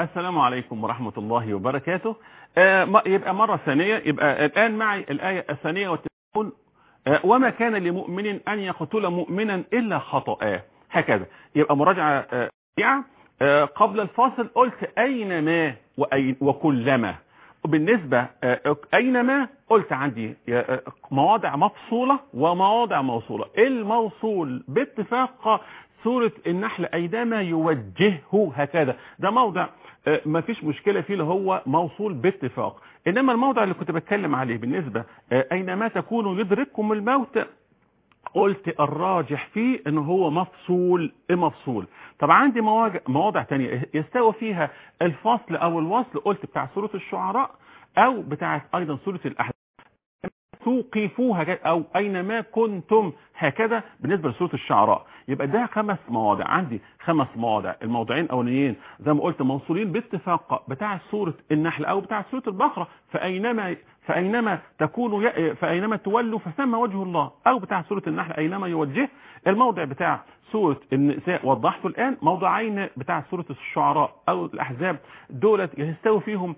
السلام عليكم ورحمة الله وبركاته. يبقى مرة ثانية، يبقى الآن معي الآية الثانية والتقول وما كان لمؤمن أن يقتل مؤمنا إلا خطأ. هكذا يبقى مراجعة سريعة. قبل الفاصل قلت أينما وكلما. بالنسبة أينما قلت عندي مواضع مفصولة ومواضع موصولة. الموصول باتفاق سورة النحل أينما يوجهه هكذا، ده موضع ما فيش مشكلة فيه اللي هو موصول باتفاق. إنما الموضع اللي كنت بتكلم عليه بالنسبة أينما تكونوا يدرككم الموت، قلت الراجح فيه ان هو مفصول. طب عندي مواضع تانية يستوى فيها الفصل او الوصل، قلت بتاع سورة الشعراء او بتاع ايضا سورة الاحزاب توقفوها او اينما كنتم هكذا بالنسبة لسورة الشعراء. يبقى ده 5 مواضع، عندي 5 مواضع. الموضعين الاولانيين زي ما قلت موصولين باتفاق بتاع سورة النحل او بتاع سورة البقرة، فاينما تكونوا فاينما تولوا فثم وجه الله، او بتاع سورة النحل اينما يوجه. الموضع بتاع سورة النساء وضحته الان. موضعين بتاع سورة الشعراء او الاحزاب دولت يستوي فيهم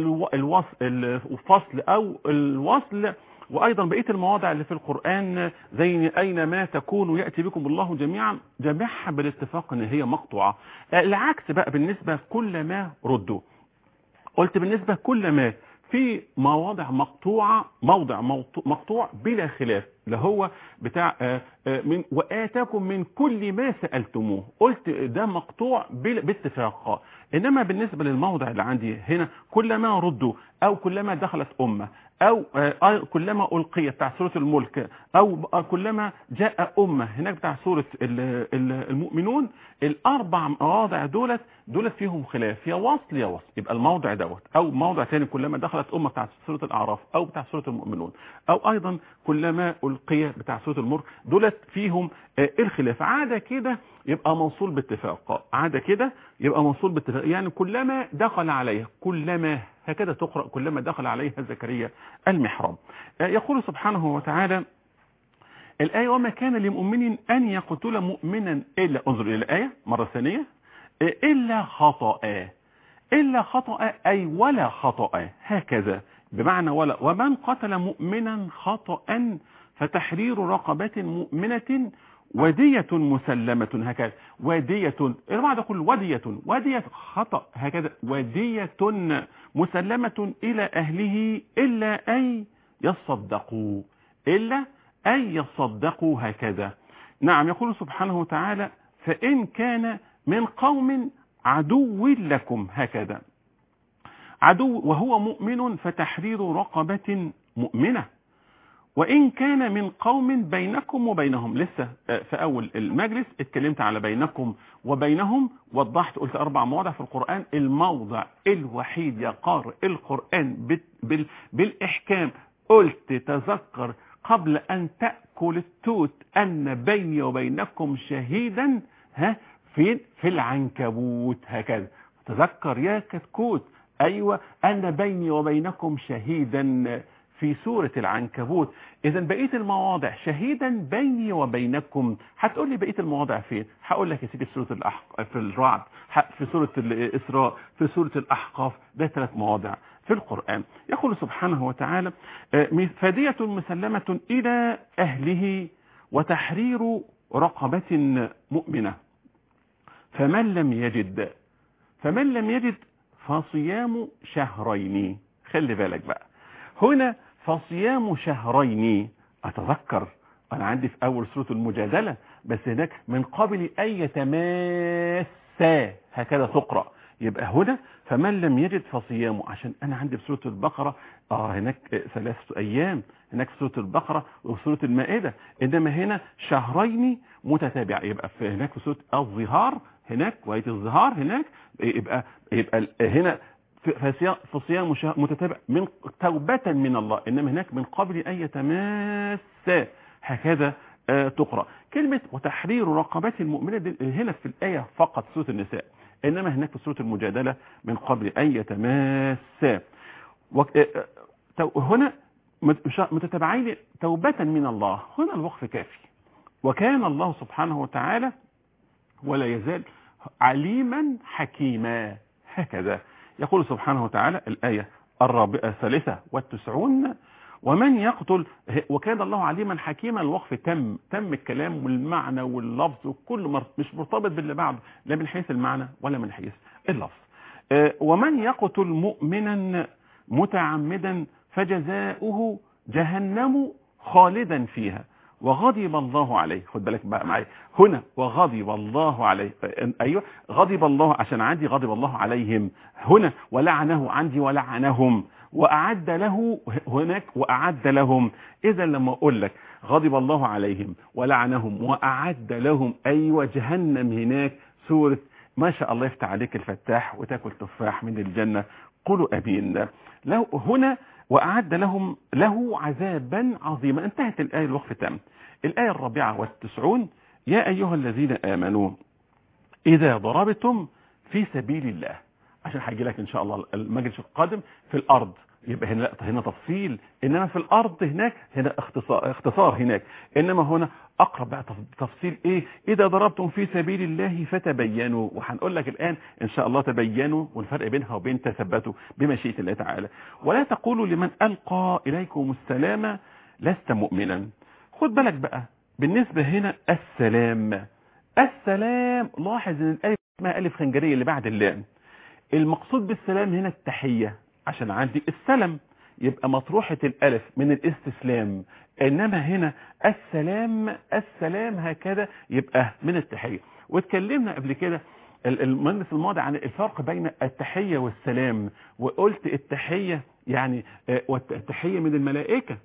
الفصل او الوصل. وايضا بقيه المواضع اللي في القران زي اينما تكونوا ياتي بكم الله جميعا، جميعها بالاتفاق ان هي مقطوعه. العكس بقى بالنسبه كلما ردوا، قلت بالنسبه كلما في مواضع مقطوعه، موضع مقطوع بلا خلاف اللي هو بتاع من واتاكم من كل ما سالتموه، قلت ده مقطوع باتفاق. انما بالنسبه للموضع اللي عندي هنا كلما ردوا او كلما دخلت امه او كلما القي بتاع سوره الملك او كلما جاء امه هناك بتاع سوره المؤمنون، الاربع مواضع دولت فيهم خلاف، يا وصل. يبقى الموضع دوت او موضع ثاني كلما دخلت امه بتاع سوره الاعراف او بتاع سوره المؤمنون او ايضا كلما القي بتاع سوره الملك، دولت فيهم الخلاف. عاده كده يبقى موصول باتفاق، عاده كده يبقى موصول باتفاق، يعني كلما دخل عليه، كلما هكذا تقرأ كلما دخل عليها زكريا المحراب. يقول سبحانه وتعالى الآية وما كان لمؤمن أن يقتل مؤمنا إلا، انظر إلى الآية مرة ثانية، إلا خطأ أي ولا خطأ هكذا بمعنى ولا. ومن قتل مؤمنا خطأ فتحرير رقبة مؤمنة ودية مسلمة هكذا. ودية البعض يقول ودية خطأ هكذا، ودية مسلمة إلى أهله إلا أن يصدقوا هكذا. نعم. يقول سبحانه وتعالى فإن كان من قوم عدو لكم هكذا، عدو وهو مؤمن فتحرير رقبة مؤمنة. وإن كان من قوم بينكم وبينهم، لسه في أول المجلس اتكلمت على بينكم وبينهم، وضحت قلت 4 مواضع في القرآن. الموضع الوحيد يا قارئ القرآن بالإحكام قلت تذكر قبل أن تأكل التوت أن بيني وبينكم شهيدا في العنكبوت هكذا. تذكر يا كتكوت، أيوة، أن بيني وبينكم شهيدا في سورة العنكبوت. إذا بقية المواضع شهيدا بيني وبينكم. هتقول لي بقية المواضع فين؟ هقول لك يا سيدي في سورة في الرعد، في سورة الإسراء، في سورة الأحقاف. ده 3 مواضع في القرآن. يقول سبحانه وتعالى فدية مسلمة إلى أهله وتحرير رقبة مؤمنة فمن لم يجد فصيام شهرين. خلي بالك بقى هنا فصيام شهرين. أتذكر أنا عندي في أول سورة المجادلة، بس هناك من قبل أن يتماسا هكذا تقرأ. يبقى هنا فمن لم يجد فصيامه، عشان أنا عندي في سورة البقرة هناك 3 أيام هناك في سورة البقرة وسورة المائدة، إنما هنا شهرين متتابعة. يبقى هناك في سورة الظهار هناك وآية الظهار هناك، يبقى هنا في صيام متتابع من توبة من الله، إنما هناك من قبل أن يتماسا هكذا تقرأ. كلمة وتحرير رقبات المؤمنة هنا في الآية فقط سورة النساء، إنما هناك في سورة المجادلة من قبل أن يتماسا. هنا متتابعين توبة من الله، هنا الوقف كافي. وكان الله سبحانه وتعالى ولا يزال عليما حكيما هكذا. يقول سبحانه وتعالى الآية 93 ومن يقتل، وكان الله عليما حكيما. الوقف تم الكلام والمعنى واللفظ وكل مش مرتبط باللي بعده، لا من حيث المعنى ولا من حيث اللفظ. ومن يقتل مؤمنا متعمدا فجزاؤه جهنم خالدا فيها وغضب الله عليه. خد بالك بقى معايا هنا، وغضب الله عليه. ايوه غضب الله، عشان عندي غضب الله عليهم هنا، ولعنه عندي ولعنهم، واعد له هناك واعد لهم. اذا لما اقول لك غضب الله عليهم ولعنهم واعد لهم، ايوه جهنم هناك. سورة ما شاء الله يفتح عليك الفتاح وتاكل تفاح من الجنة. قولوا امين. لو هنا واعد لهم له عذابا عظيما. انتهت الايه، الوقف تام. الايه 94 يا ايها الذين امنوا اذا ضربتم في سبيل الله، عشان هيجي لك ان شاء الله المجلس القادم في الارض، يبقى هنا تفصيل، انما في الارض هناك هنا اختصار هناك، انما هنا اقرب بقى تفصيل. ايه؟ اذا ضربتم في سبيل الله فتبينوا. وهنقول لك الان ان شاء الله تبينوا والفرق بينها وبين تثبتوا بمشيئة الله تعالى. ولا تقولوا لمن القى اليكم السلام لست مؤمنا. خد بالك بقى بالنسبة هنا السلام. لاحظ ان الايه اسمها الف خنجرية اللي بعد اللام. المقصود بالسلام هنا التحية، عشان عندي السلام يبقى مطروحة الالف من الاستسلام، انما هنا السلام هكذا يبقى من التحية. واتكلمنا قبل كده المجلس الماضي عن الفرق بين التحية والسلام، وقلت التحية يعني والتحية من الملائكة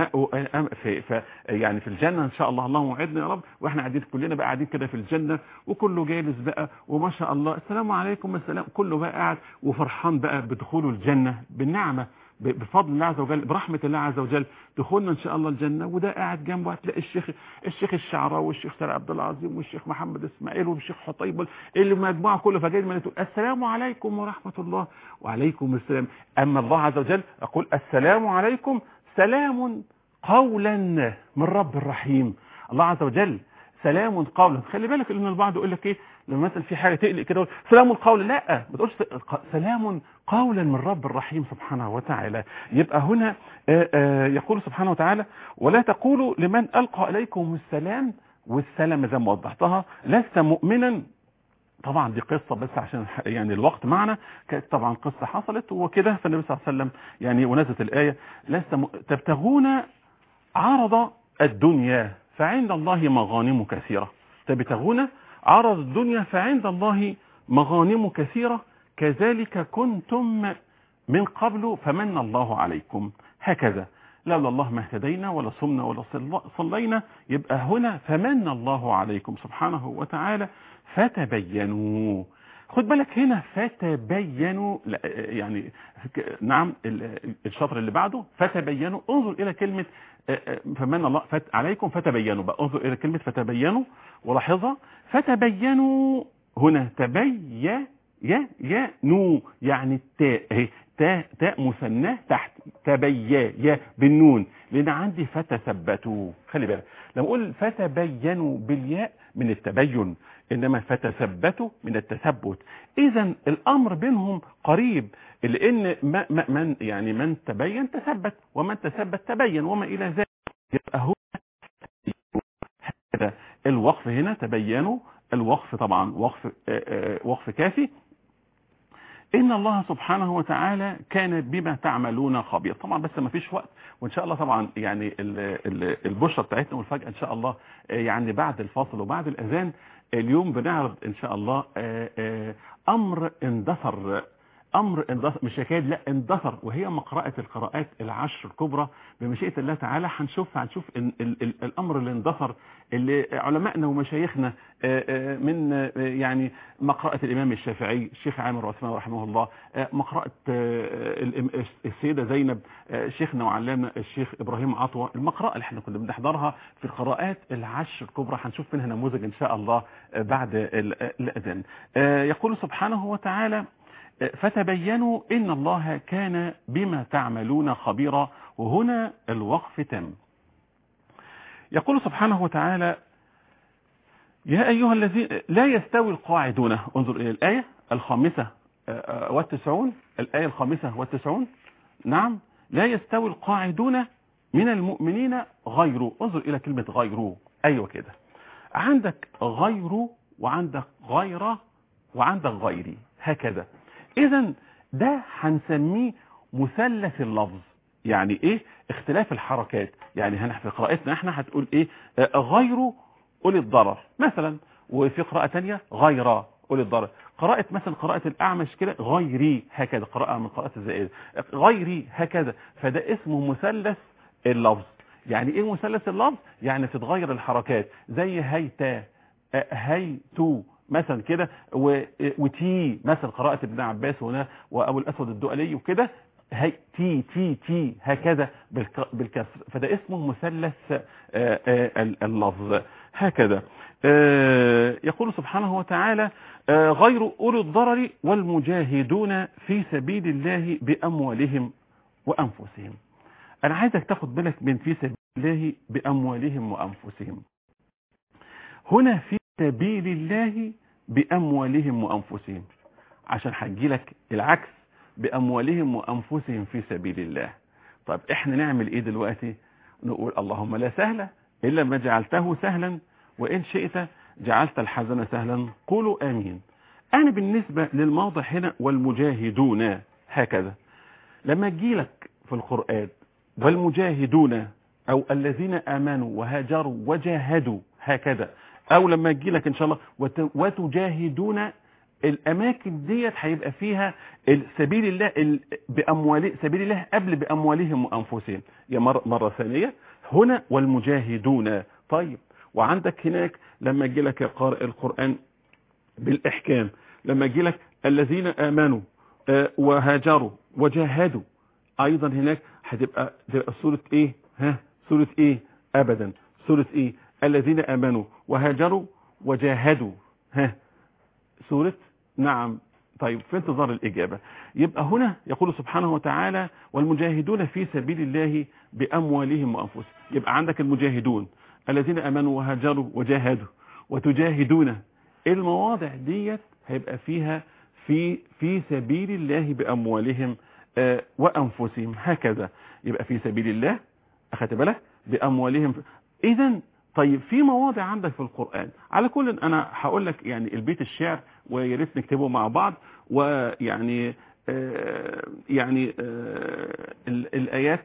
يعني في الجنة ان شاء الله، اللهم وعدنا يا رب. واحنا قاعدين كلنا بقى قاعدين كده في الجنة، وكله جالس بقى وما شاء الله السلام عليكم السلام، كله بقى قاعد وفرحان بقى بدخوله الجنة بالنعمة بفضل الله عز وجل، برحمة الله عز وجل دخولنا ان شاء الله الجنة. وده قاعد جنبه هتلاقي الشيخ الشعراوي والشيخ سيد عبد العظيم والشيخ محمد اسماعيل والشيخ حطيب اللي مجموعة كله، فجاي من تقول السلام عليكم ورحمة الله. وعليكم السلام. اما الله عز وجل يقول السلام عليكم سلام قولا من رب الرحيم. الله عز وجل سلام قولا. خلي بالك ان البعض يقول لك ايه لما مثلا في حاجه تقلق كده سلام قولا، لا ما تقولش سلام قولا من رب الرحيم سبحانه وتعالى. يبقى هنا يقول سبحانه وتعالى ولا تقولوا لمن القى اليكم السلام، والسلام زي ما وضحتها لست مؤمنا. طبعا دي قصة بس عشان يعني الوقت معنا، كانت طبعا قصة حصلت وكده، فالنبي صلى الله عليه وسلم يعني ونزلت الآية تبتغون عرض الدنيا فعند الله مغانم كثيرة. تبتغون عرض الدنيا فعند الله مغانم كثيرة كذلك كنتم من قبل فمن الله عليكم. هكذا لولا الله ما اهتدينا ولا صمنا ولا صلينا. يبقى هنا فمن الله عليكم سبحانه وتعالى فتبينوا. خد بالك هنا فتبينوا، يعني نعم الشطر اللي بعده فتبينوا. انظر الى كلمة فمن الله عليكم فتبينوا بقى، انظر الى كلمة فتبينوا ولاحظها. فتبينوا هنا تبينوا يعني التاء اهي تاء مثناه تحت يا بالنون، لان عندي فتثبتوا. خلي بالك لما اقول فتبينوا بالياء من التبين، انما فتثبتوا من التثبت. اذا الامر بينهم قريب، لان من تبين تثبت، ومن تثبت تبين، وما الى ذلك. يبقى هو هذا الوقف هنا تبينوا. الوقف طبعا وقف كافي. إن الله سبحانه وتعالى كان بما تعملون خبير. طبعا بس ما فيش وقت، وإن شاء الله طبعا يعني البشرة بتاعتنا والفجأة إن شاء الله يعني بعد الفاصل وبعد الأذان اليوم بنعرض إن شاء الله أمر اندثر. مش يكاد لا اندثر، وهي مقرأة القراءات العشر الكبرى بمشيئة الله تعالى. هنشوف الأمر اللي اندثر اللي علمائنا ومشايخنا من يعني مقرأة الإمام الشافعي الشيخ عامر عثمان رحمه الله، مقرأة السيدة زينب شيخنا وعلامنا الشيخ إبراهيم عطوة، المقرأة اللي احنا كنا بنحضرها في القراءات العشر الكبرى. هنشوف منها نموذج إن شاء الله بعد الأذان. يقول سبحانه وتعالى فتبينوا إن الله كان بما تعملون خبيرا. وهنا الوقف تم. يقول سبحانه وتعالى يا أيها الذين لا يستوي القاعدون. انظر إلى الآية 95 والتسعون، الآية 95. نعم، لا يستوي القاعدون من المؤمنين غيره. انظر إلى كلمة غيره. أيوة كده، عندك غيره وعندك غيره وعندك غيري، هكذا. إذن ده هنسميه مثلث اللفظ. يعني إيه؟ اختلاف الحركات. يعني في قراءتنا احنا هتقول إيه؟ غيره أولي الضرر مثلا، وفي قراءة تانية غيره أولي الضرر. قراءة مثلا قراءة الأعمش كده غيري، هكذا قراءة من قراءة الزائدة غيري، هكذا. فده اسمه مثلث اللفظ. يعني ايه مثلث اللفظ؟ يعني تتغير الحركات، زي هيتا، هيتو مثلا كده، وتي مثلا قراءة ابن عباس هنا وابو الاسود الدؤلي وكده، هي تي تي تي هكذا بالكسر. فده اسمه مثلث اللفظ، هكذا. يقول سبحانه وتعالى غير أولي الضرر والمجاهدون في سبيل الله بأموالهم وأنفسهم. أنا عايزك تاخد بالك من في سبيل الله بأموالهم وأنفسهم. هنا في سبيل الله بأموالهم وأنفسهم، عشان هجي لك العكس، بأموالهم وأنفسهم في سبيل الله. طب احنا نعمل ايه دلوقتي؟ نقول اللهم لا سهل إلا ما جعلته سهلا، وإن شئت جعلت الحزن سهلا، قولوا آمين. أنا بالنسبة للموضع هنا والمجاهدون، هكذا لما اجي لك في القرآن والمجاهدون أو الذين آمنوا وهاجروا وجاهدوا، هكذا، أو لما اجي لك إن شاء الله وتجاهدون، الأماكن ديت هيبقى فيها سبيل الله سبيل الله قبل بأموالهم وأنفسهم. يا مرة ثانية هنا والمجاهدون. طيب، وعندك هناك لما اجي لك يا قارئ القرآن بالإحكام، لما اجي لك الذين آمنوا وهاجروا وجاهدوا، أيضا هناك هتبقى سورة إيه؟ سورة إيه؟ أبدا، سورة إيه؟ الذين آمنوا وهاجروا وجاهدوا، سورة نعم. طيب، في انتظار الإجابة. يبقى هنا يقول سبحانه وتعالى والمجاهدون في سبيل الله بأموالهم وأنفسهم. يبقى عندك المجاهدون الذين آمنوا وهاجروا وجاهدوا وتجاهدون، المواضع ديت هيبقى فيها في سبيل الله بأموالهم وأنفسهم، هكذا. يبقى في سبيل الله، أخذت بالك، بأموالهم. إذن طيب، في مواضع عندك في القرآن، على كل أنا هقول لك يعني البيت الشعر، ويا ريت نكتبه مع بعض، ويعني الآيات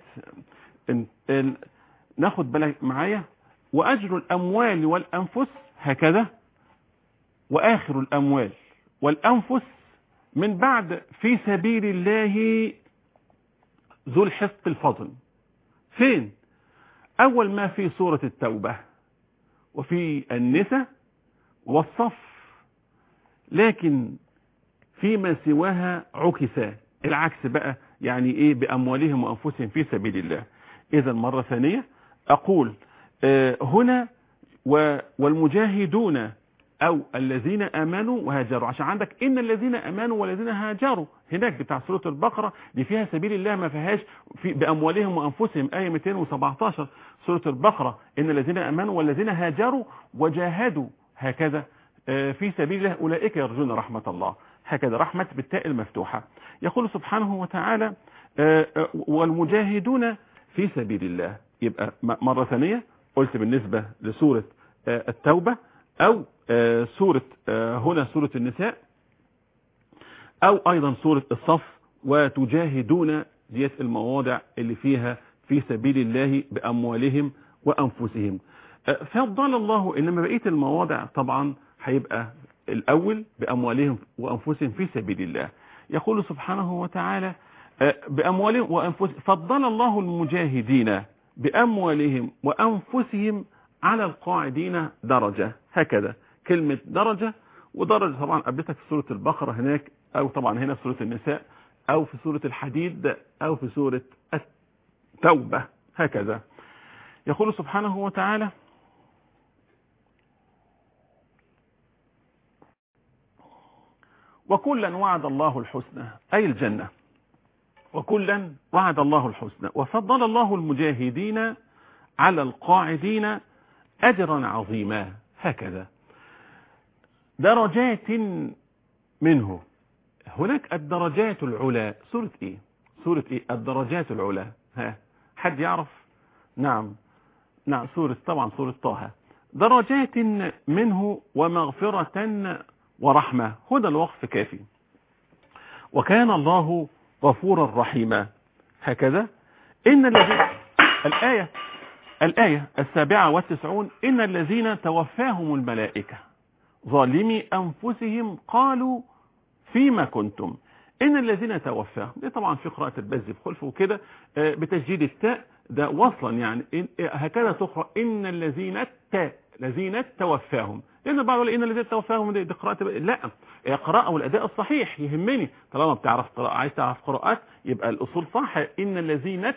ناخد بالك معايا. وأجر الأموال والأنفس، هكذا، وآخر الأموال والأنفس من بعد في سبيل الله ذو الحق الفضل. فين؟ أول ما في سورة التوبة وفي النساء والصف، لكن فيما سواها عكسا، العكس بقى. يعني ايه؟ بأموالهم وأنفسهم في سبيل الله. إذا مرة ثانية أقول هنا والمجاهدون أو الذين آمنوا وهاجروا، عشان عندك إن الذين آمنوا والذين هاجروا هناك بتاع سورة البقرة دي فيها سبيل الله، ما فيهاش بأموالهم وأنفسهم، آية 217 سورة البقرة، إن الذين آمنوا والذين هاجروا وجاهدوا، هكذا في سبيل الله أولئك يرجون رحمة الله، هكذا، رحمة بالتاء المفتوحة. يقول سبحانه وتعالى والمجاهدون في سبيل الله. يبقى مرة ثانية قلت بالنسبة لسورة التوبة أو سورة هنا سورة النساء، أو أيضا سورة الصف، وتجاهدون ديت المواضع اللي فيها في سبيل الله بأموالهم وأنفسهم. فضل الله، إنما بقية المواضع طبعا هيبقى الأول بأموالهم وأنفسهم في سبيل الله. يقول سبحانه وتعالى بأموالهم وأنفسهم، فضل الله المجاهدين بأموالهم وأنفسهم على القاعدين درجة، هكذا. كلمة درجة ودرجة طبعا قابلتك في سورة البقرة هناك، أو طبعا هنا في سورة النساء، أو في سورة الحديد، أو في سورة التوبة، هكذا. يقول سبحانه وتعالى وكلا وعد الله الحسنى، أي الجنة، وكلا وعد الله الحسنى، وفضل الله المجاهدين على القاعدين أجرا عظيما، هكذا. درجات منه، هناك الدرجات العلى. سورة ايه؟ سورة ايه الدرجات العلى؟ ها، حد يعرف؟ نعم طبعا سورة طه. درجات منه ومغفرة ورحمة. هنا الوقف كافي. وكان الله غفورا رحيما. هكذا. إن الذين الآية 97. إن الذين توفاهم الملائكة ظالمي أنفسهم قالوا فيما كنتم. إن الذين توفاهم، دي طبعا في قراءة البز بخلف وكده بتسجيل التاء ده وصلا، يعني هكذا تقرأ إن الذين توفاهم. لأن بعض إن الذين توفاهم دي قراءة، لا، قراءة والأداء الصحيح يهمني. طالما بتعرف قراءة، عايز تعرف قراءات، يبقى الأصول صح. إن الذين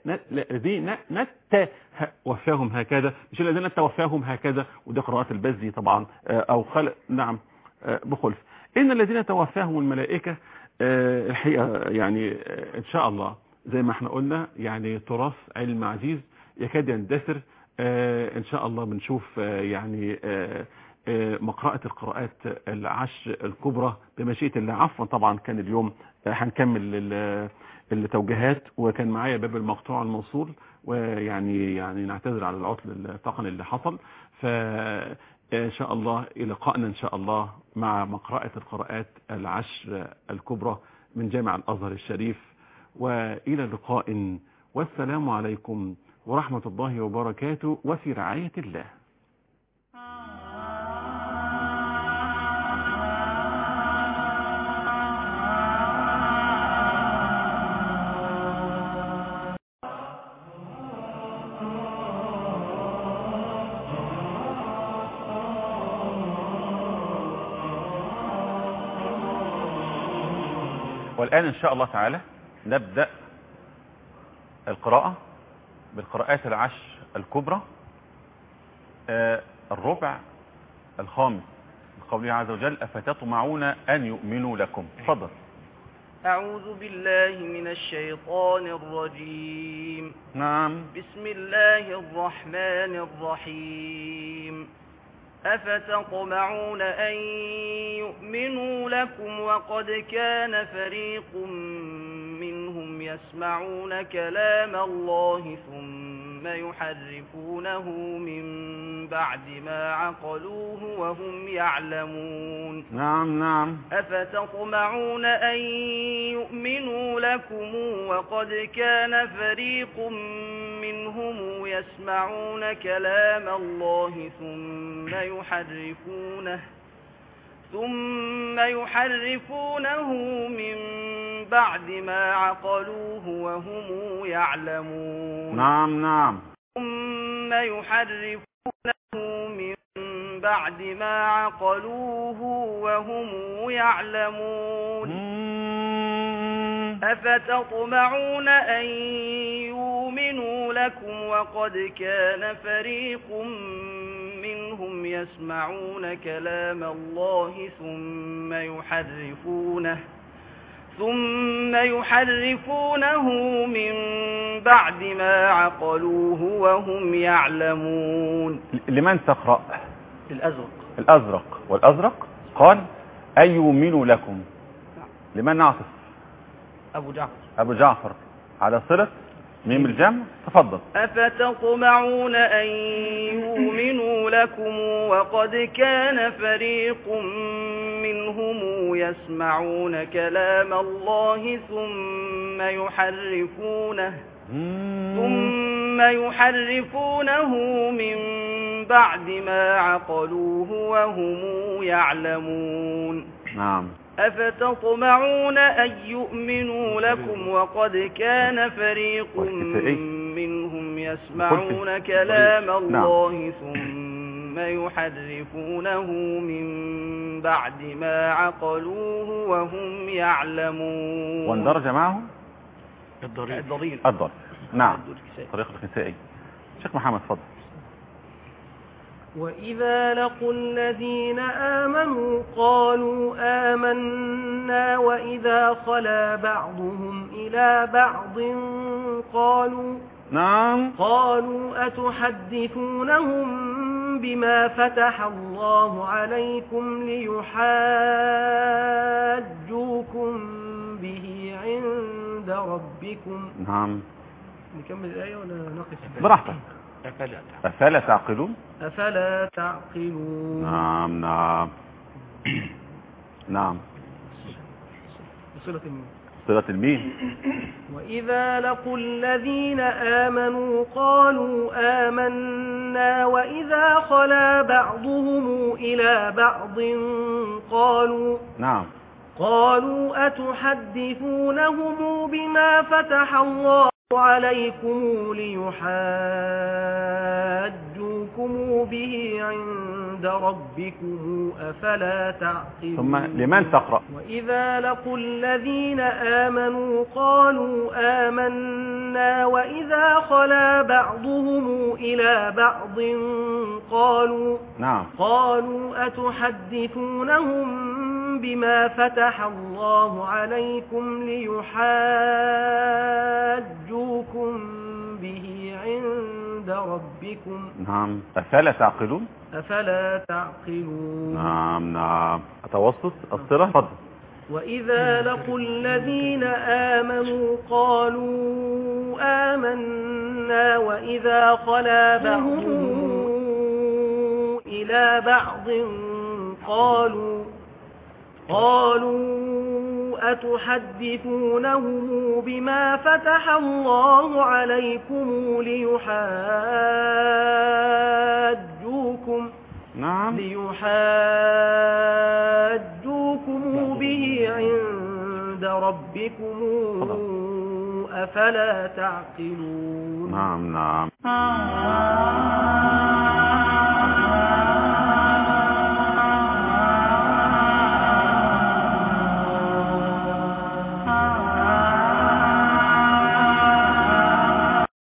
توفاهم هكذا، مش الذين توفاهم هكذا. ودي قراءة البزي طبعا أو خلق، نعم، بخلف. إن الذين توفاهم الملائكة، الحقيقة يعني إن شاء الله زي ما احنا قلنا، يعني تراث علم عزيز يكاد يندثر. إن شاء الله بنشوف يعني مقرأة القراءات العشر الكبرى بمشيئة الله. عفوا طبعا كان اليوم هنكمل التوجيهات، وكان معايا باب المقطوع الموصول، ويعني نعتذر على العطل التقني اللي حصل. فإن شاء الله لقائنا إن شاء الله مع مقرأة القراءات العشر الكبرى من جامع الأزهر الشريف. وإلى لقاء، والسلام عليكم ورحمة الله وبركاته، وفي رعاية الله. والآن إن شاء الله تعالى نبدأ القراءة بالقراءات العشر الكبرى. الربع الخامس لقوله عز وجل: أفتطمعون أن يؤمنوا لكم. تفضل. أعوذ بالله من الشيطان الرجيم. نعم. بسم الله الرحمن الرحيم. أفتطمعون أن يؤمنوا لكم وقد كان فريق منهم يسمعون كلام الله ثم يحرفونه من بعد ما عقلوه وهم يعلمون. نعم. أفتطمعون أن يؤمنوا لكم وقد كان فريق منهم يسمعون كلام الله ثم يحرفونه من بعد ما عقلوه وهم يعلمون. نعم. ثم يحرفونه من بعد ما عقلوه وهم يعلمون. أفتطمعون أن يؤمنوا لكم وقد كان فريق منهم يسمعون كلام الله ثم يحرفونه من بعد ما عقلوه وهم يعلمون. لمن تقرأ؟ الأزرق. والأزرق قال أن يؤمنوا لكم. لمن نعطف؟ أبو جعفر على صلة ميم الجمع. تفضل. أفتطمعون أن يؤمنوا لكم وقد كان فريق منهم يسمعون كلام الله ثم يحرفونه من بعد ما عقلوه وهم يعلمون. نعم. أفتطمعون أن يؤمنوا لكم وقد كان فريق منهم يسمعون كلام الله ثم يحرفونه من بعد ما عقلوه وهم يعلمون. واندرج معه الضرير. نعم. طريق الكسائي. شيخ محمد فضل. وإذا لقوا الذين آمنوا قالوا آمنا وإذا خلا بعضهم إلى بعض قالوا أتحدثونهم بما فتح الله عليكم ليحاجوكم به عند ربكم. نعم. نكمل الآية ولا نقف؟ براحتك. أفلا تعقلون. أفلا تعقلون. نعم نعم نعم. صلة الميم. صلة الميم. وإذا لقوا الذين آمنوا قالوا آمنا وإذا خلا بعضهم إلى بعض نعم. قالوا أتحدثونهم بما فتح الله عليكم ليحاجوكم به عند ربكم أفلا تعقلون. ثم لمن تقرأ؟ وإذا لقوا الذين آمنوا قالوا آمنا وإذا خلا بعضهم إلى بعض نعم. قالوا أتحدثونهم بما فتح الله عليكم ليحاجوكم به عند ربكم. نعم. أفلا تعقلون. أفلا تعقلون. نعم نعم. أتوسط الصلة. فضل. وإذا لقوا الذين آمنوا قالوا آمنا وإذا خلا بعضهم إلى بعض قالوا أتحدثونهم بما فتح الله عليكم ليحاجوكم به عند ربكم أفلا تعقلون. نعم نعم.